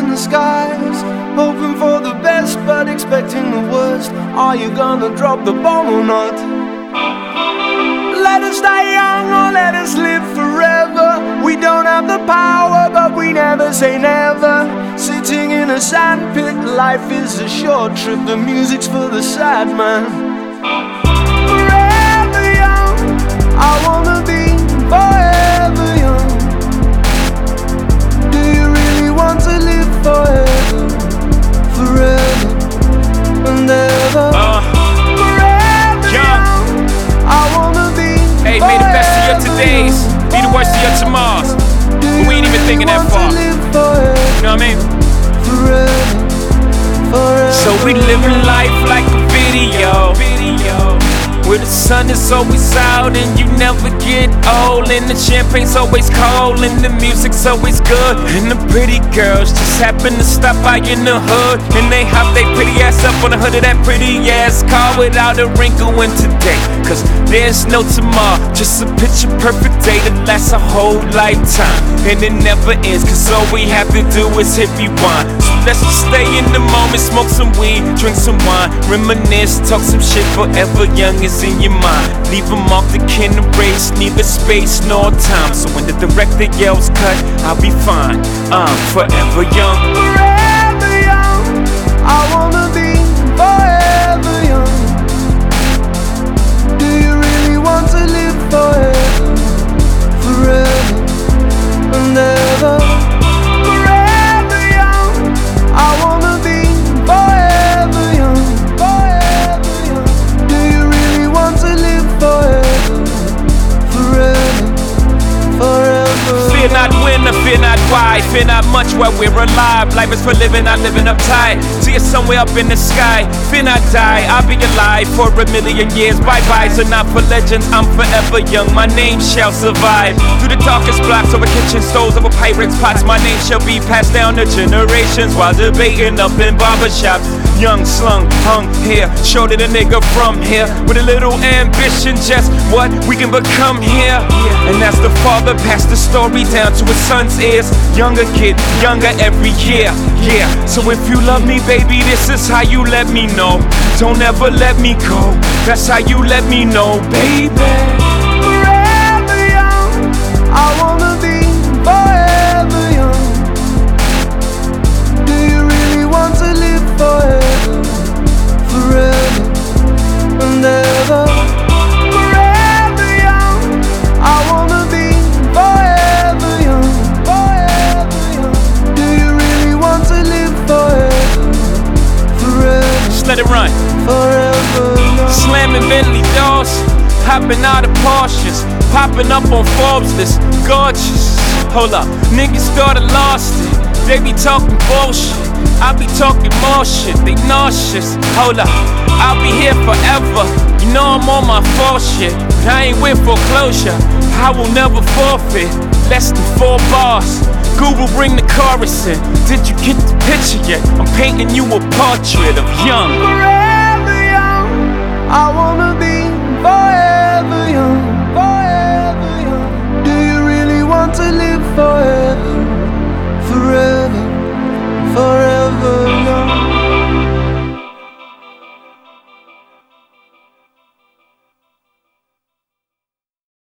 the skies, hoping for the best but expecting the worst. Are you gonna drop the bomb or not? Let us die young or let us live forever. We don't have the power, but we never say never. Sitting in a sandpit, life is a short trip. The music's for the sad man. Forever young, I wanna be forever young. Do you really want to live forever? Forever and ever. Forever young, I wanna be. Hey, may the best of your todays be the worst of your tomorrows. But we ain't even thinking that far. You know what I mean? So we living life like a video, where the sun is always out and you never get old, and the champagne's always cold and the music's always good, and the pretty girls just happen to stop by in the hood, and they hop they pretty ass up on the hood of that pretty ass car without a wrinkle in today. Cause there's no tomorrow, just a picture perfect day that lasts a whole lifetime, and it never ends, cause all we have to do is hit rewind. So let's just stay in the moment, smoke some weed, drink some wine, reminisce, talk some shit. Forever young is in your mind. Leave them off the kin race, neither space nor time. So when the director yells cut, I'll be fine. I'm forever young. Forever young, I wanna be forever young. Do you really want to live forever? Forever and ever. Forever young, I wanna be forever young. Forever young. Do you really want to live forever? Forever, forever. Fear not when or fear not why, fear not much while we're alive. Life is for living, not living uptight. See it somewhere up in the sky. Fear not die, I'll be alive for a million years. Bye-byes are not for legends, I'm forever young. My name shall survive. Through the darkest blocks, over kitchen stoves, over Pyrex pots, my name shall be passed down to generations while debating up in barbershops. Young, slung, hung here, showed it a nigga from here with a little ambition, just what we can become here. And as the father passed the story down to his son's ears, younger kid, younger every year. Yeah, so if you love me, baby, this is how you let me know. Don't ever let me go, that's how you let me know, baby. Forever young, I wanna be forever young. Do you really want to live forever? Forever and ever. Forever young, I wanna be forever young. Forever young. Do you really want to live forever? Forever. Just let it run. Forever. Slamming Bentley doors, hopping out of Porsches, popping up on Forbes list, gorgeous. Hold up, niggas thought I lost it. They be talking bullshit, I be talking more shit. They nauseous. Hold up, I'll be here forever. You know I'm on my full shit, but I ain't with foreclosure. I will never forfeit. Less than 4 bars. Google, bring the chorus in. Did you get the picture yet? I'm painting you a portrait of young. Forever young, I wanna be forever young. Forever young. Do you really want to live forever? Forever.